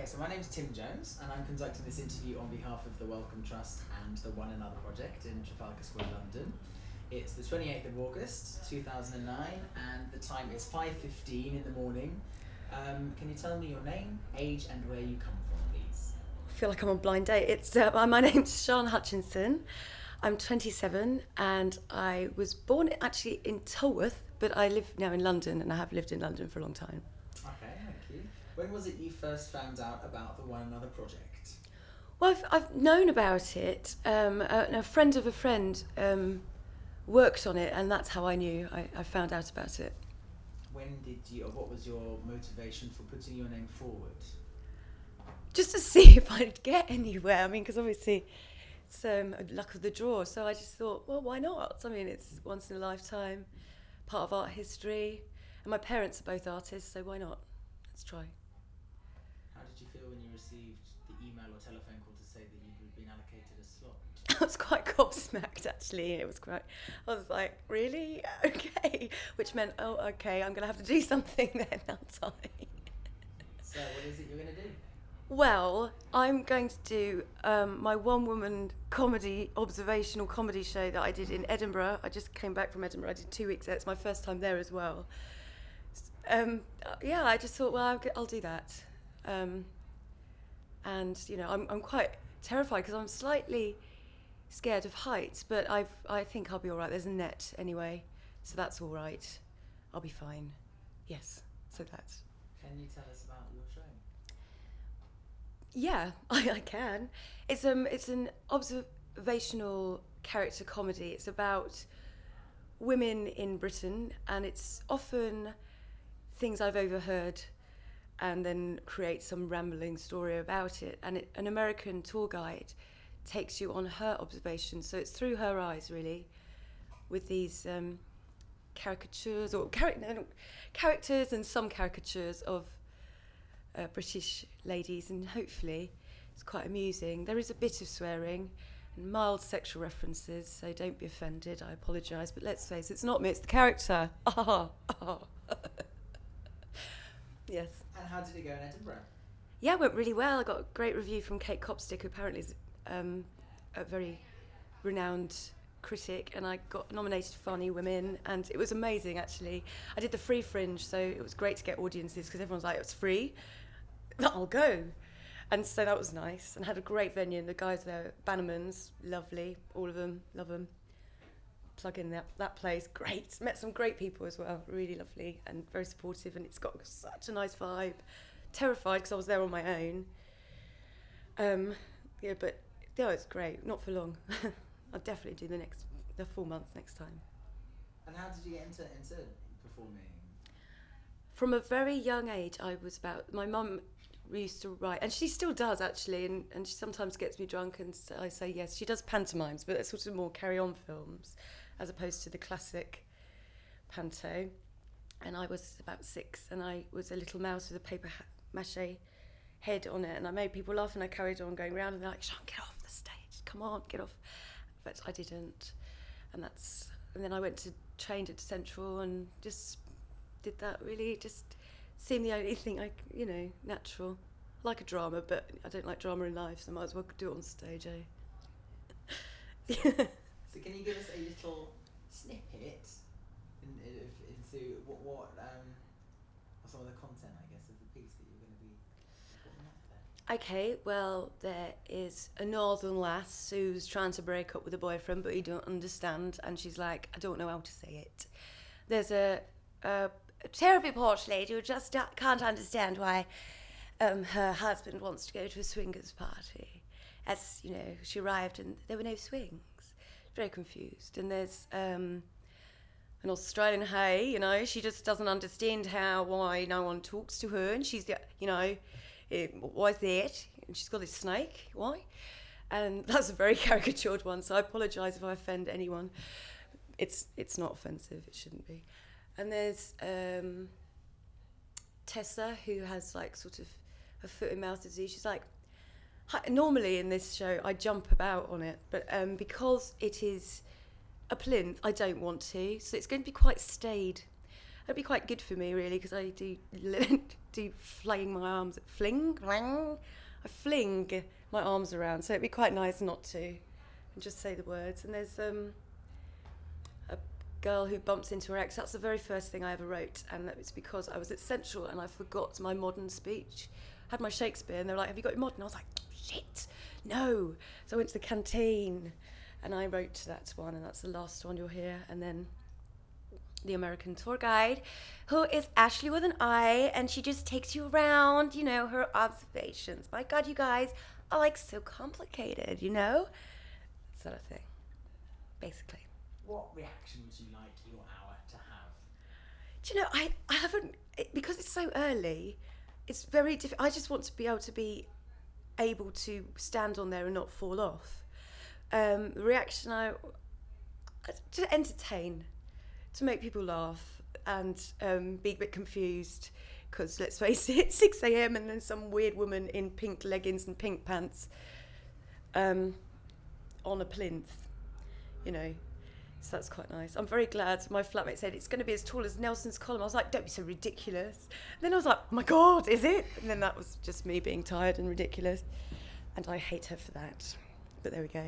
Okay, so my name's Tim Jones, and I'm conducting this interview on behalf of the Wellcome Trust and the One Another Project in Trafalgar Square, London. It's the 28th of August, 2009, and the time is 5:15 in the morning. Can you tell me your name, age, and where you come from, please? I feel like I'm on blind date. My name's Sian Hutchinson. I'm 27 and I was born actually in Tolworth, but I live now in London and I have lived in London for a long time. Okay, thank you. When was it you first found out about the One Another Project? Well, I've known about it. A friend of a friend worked on it, and that's how I knew. I found out about it. When did you, or what was your motivation for putting your name forward? Just to see if I'd get anywhere. I mean, because obviously it's luck of the draw. So I just thought, well, why not? I mean, it's once in a lifetime, part of art history. And my parents are both artists, so why not? Let's try. How did you feel when you received the email or telephone call to say that you'd been allocated a slot? I was quite gobsmacked, actually. It was quite. I was like, really? Okay. Which meant, oh, okay, I'm going to have to do something then, aren't I? So, what is it you're going to do? Well, I'm going to do my one-woman observational comedy show that I did in Edinburgh. I just came back from Edinburgh. I did 2 weeks there. It's my first time there as well. Yeah, I just thought, well, I'll do that. And, you know, I'm quite terrified because I'm slightly scared of heights, but I think I'll be all right. There's a net anyway, so that's all right. I'll be fine. Yes, so that's... Can you tell us about your show? Yeah, I can. It's an observational character comedy. It's about women in Britain, and it's often things I've overheard and then create some rambling story about it. And an American tour guide takes you on her observations, so it's through her eyes, really, with these caricatures or characters and some caricatures of British ladies, and hopefully it's quite amusing. There is a bit of swearing and mild sexual references, so don't be offended. I apologise, but let's face it, it's not me, it's the character. Yes. And how did it go in Edinburgh? Yeah, it went really well. I got a great review from Kate Copstick, who apparently is a very renowned critic, and I got nominated for Funny Women, and it was amazing, actually. I did the free Fringe, so it was great to get audiences because everyone's like, it's free, I'll go. And so that was nice, and had a great venue, and the guys there, Bannerman's, lovely, all of them, love them. Plug in that place, great. Met some great people as well, really lovely and very supportive, and it's got such a nice vibe. Terrified because I was there on my own. Yeah, but yeah, it's great. Not for long. I'll definitely do the 4 months next time. And how did you get into performing? From a very young age, my mum used to write, and she still does actually, and she sometimes gets me drunk and I say yes. She does pantomimes, but it's sort of more carry-on films as opposed to the classic panto. And I was about 6, and I was a little mouse with a paper mache head on it, and I made people laugh, and I carried on going round, and they're like, Sian, get off the stage, come on, get off. But I didn't, and then I trained at Central and just did that. Really just seemed the only thing natural. I like a drama, but I don't like drama in life, so I might as well do it on stage, So can you give us a little snippet into what some of the content, I guess, of the piece that you're going to be putting out there? Okay, well, there is a northern lass who's trying to break up with a boyfriend, but he don't understand, and she's like, I don't know how to say it. There's a terribly Porsche lady who just can't understand why her husband wants to go to a swingers party. As, you know, she arrived and there were no swings. Very confused. And there's an Australian hey, you know, she just doesn't understand why no one talks to her, and she's, why is that? And she's got this snake, why? And that's a very caricatured one, so I apologise if I offend anyone. It's not offensive, it shouldn't be. And there's Tessa, who has like sort of a foot and mouth disease. She's like, normally in this show I jump about on it, but because it is a plinth, I don't want to, so it's going to be quite staid. It'd be quite good for me, really, because I do fling my arms, I fling my arms around. So it'd be quite nice not to, and just say the words. And there's a girl who bumps into her ex. That's the very first thing I ever wrote, and that was because I was at Central and I forgot my modern speech. I had my Shakespeare, and they were like, "Have you got your modern?" I was like, "Shit, no." So I went to the canteen, and I wrote that one, and that's the last one you'll hear. And then the American tour guide, who is Ashley with an I, and she just takes you around, you know, her observations. My God, you guys are like so complicated, you know? Sort of thing, basically. What reaction would you like your hour to have? Do you know, I haven't, because it's so early, it's very difficult. I just want to be able to stand on there and not fall off. The reaction, to entertain, to make people laugh and be a bit confused, because let's face it, it's 6 a.m. and then some weird woman in pink leggings and pink pants on a plinth, you know. So that's quite nice. I'm very glad. My flatmate said it's going to be as tall as Nelson's column. I was like, don't be so ridiculous. And then I was like, oh my God, is it? And then that was just me being tired and ridiculous. And I hate her for that. But there we go.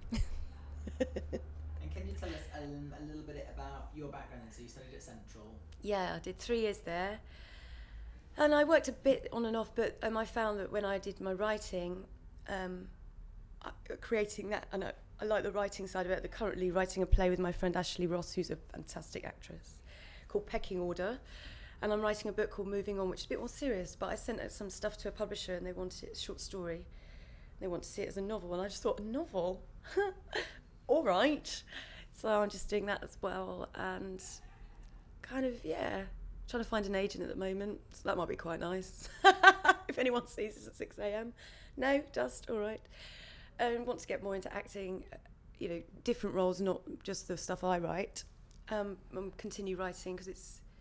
And can you tell us a little bit about your background? So you studied at Central. Yeah, I did 3 years there. And I worked a bit on and off, but I found that when I did my writing, creating that, and I like the writing side of it. They're currently writing a play with my friend Ashley Ross, who's a fantastic actress, called Pecking Order. And I'm writing a book called Moving On, which is a bit more serious, but I sent out some stuff to a publisher and they wanted it a short story. They want to see it as a novel, and I just thought, a novel? All right. So I'm just doing that as well, and kind of, yeah, trying to find an agent at the moment, so that might be quite nice. If anyone sees this at 6 a.m. No, just, all right. And want to get more into acting, you know, different roles, not just the stuff I write. And continue writing, because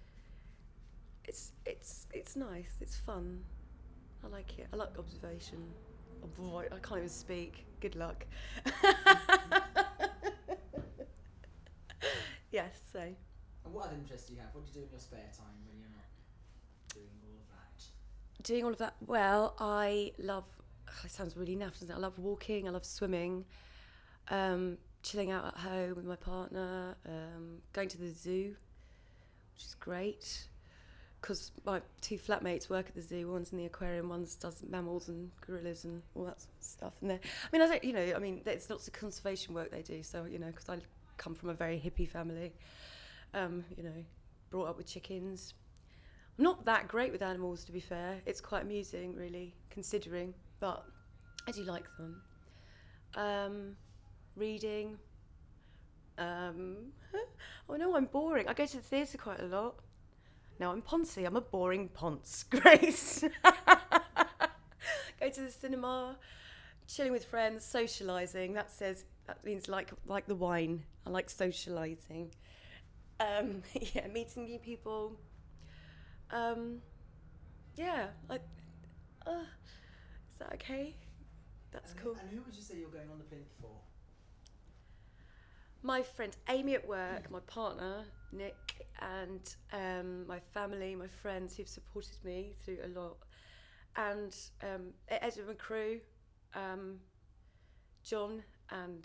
it's nice, it's fun. I like it. I like observation. Oh boy, I can't even speak. Good luck. Yes, so. And what other interests do you have? What do you do in your spare time when you're not doing all of that? Doing all of that, well, I love, it sounds really naff, doesn't it? I love walking, I love swimming, chilling out at home with my partner, going to the zoo, which is great, because my 2 flatmates work at the zoo. One's in the aquarium, one does mammals and gorillas and all that sort of stuff. And there's lots of conservation work they do, so, you know, because I come from a very hippie family, you know, brought up with chickens. I'm not that great with animals, to be fair. It's quite amusing, really, considering, but I do like them. Reading. Oh no, I'm boring. I go to the theatre quite a lot. Now I'm Poncy. I'm a boring ponce, Grace. Go to the cinema, chilling with friends, socialising. That means like the wine. I like socialising. Yeah, meeting new people. Yeah, like, is that okay? That's cool. And who would you say you're going on the plinth for? My friend Amy at work, my partner Nick, and my family, my friends who've supported me through a lot, and Edinburgh crew, John and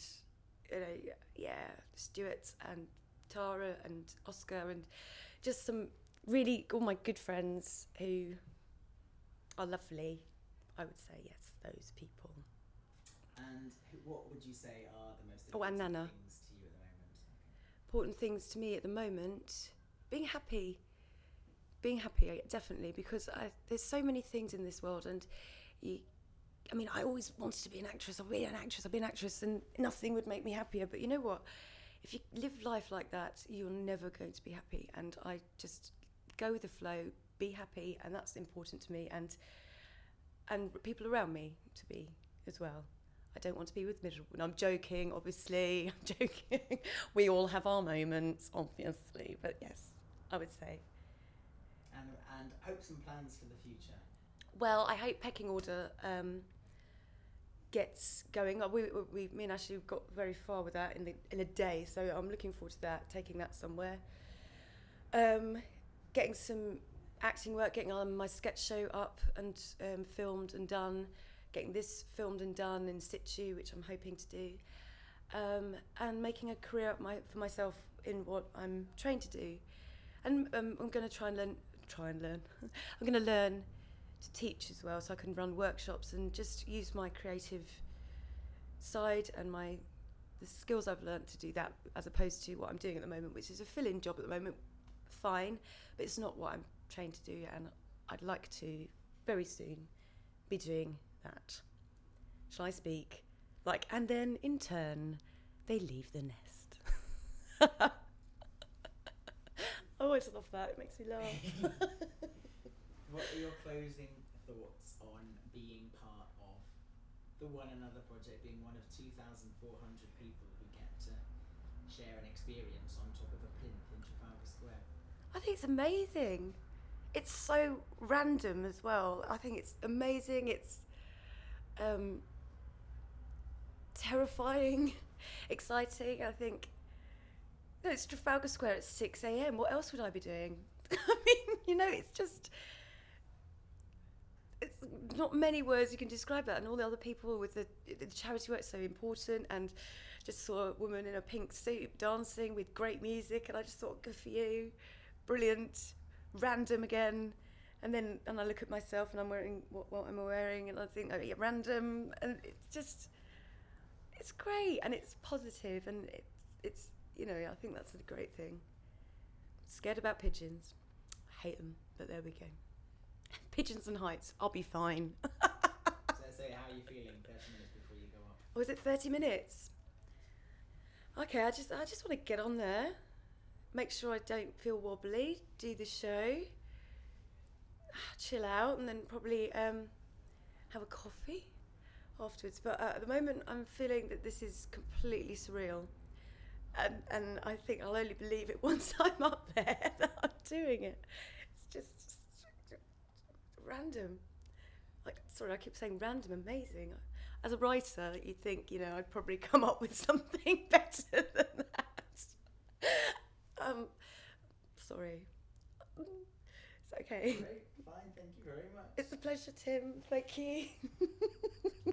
Stuart and Tara and Oscar, and just some really all my good friends who are lovely. I would say yes, those people. And what would you say are the most and important Nana. things to you at the moment? Okay. Important things to me at the moment, being happy, definitely, because there's so many things in this world, and I always wanted to be an actress. I'll be an actress, and nothing would make me happier. But you know what? If you live life like that, you're never going to be happy. And I just go with the flow, be happy, and that's important to me, and people around me to be as well. I don't want to be with miserable. And I'm joking, obviously. I'm joking. We all have our moments, obviously. But yes, I would say. And hopes and plans for the future? Well, I hope Pecking Order gets going. Me and Ashley got very far with that in a day, so I'm looking forward to that, taking that somewhere. getting some acting work, getting on my sketch show up and filmed and done, getting this filmed and done in situ, which I'm hoping to do, and making a career for myself in what I'm trained to do. And I'm going to try and learn. I'm going to learn to teach as well, so I can run workshops and just use my creative side and the skills I've learned to do that, as opposed to what I'm doing at the moment, which is a fill-in job at the moment. Fine, but it's not what I'm trained to do, and I'd like to very soon be doing that. Shall I speak? And then in turn, they leave the nest. I always love that, it makes me laugh. What are your closing thoughts on being part of the One Another project, being one of 2,400 people who get to share an experience on top of a plinth in Trafalgar Square? I think it's amazing. It's so random as well. I think it's amazing. It's terrifying, exciting. I think it's Trafalgar Square at 6 a.m. What else would I be doing? I mean, it's not many words you can describe that. And all the other people with the charity work so important, and just saw a woman in a pink suit dancing with great music, and I just thought, good for you, brilliant, random again. And I look at myself and I'm wearing what I'm wearing, and I think, oh, yeah, random, and it's great, and it's positive, and it's I think that's a great thing. Scared about pigeons. I hate them, but there we go. Pigeons and heights, I'll be fine. So how are you feeling 30 minutes before you go up? Oh, is it 30 minutes? Okay, I just want to get on there, make sure I don't feel wobbly, do the show, chill out, and then probably have a coffee afterwards. But at the moment, I'm feeling that this is completely surreal. And I think I'll only believe it once I'm up there that I'm doing it. It's just random. Sorry, I keep saying random, amazing. As a writer, you'd think, I'd probably come up with something better than that. Sorry. It's okay. Great, fine, thank you very much. It's a pleasure, Tim. Thank you.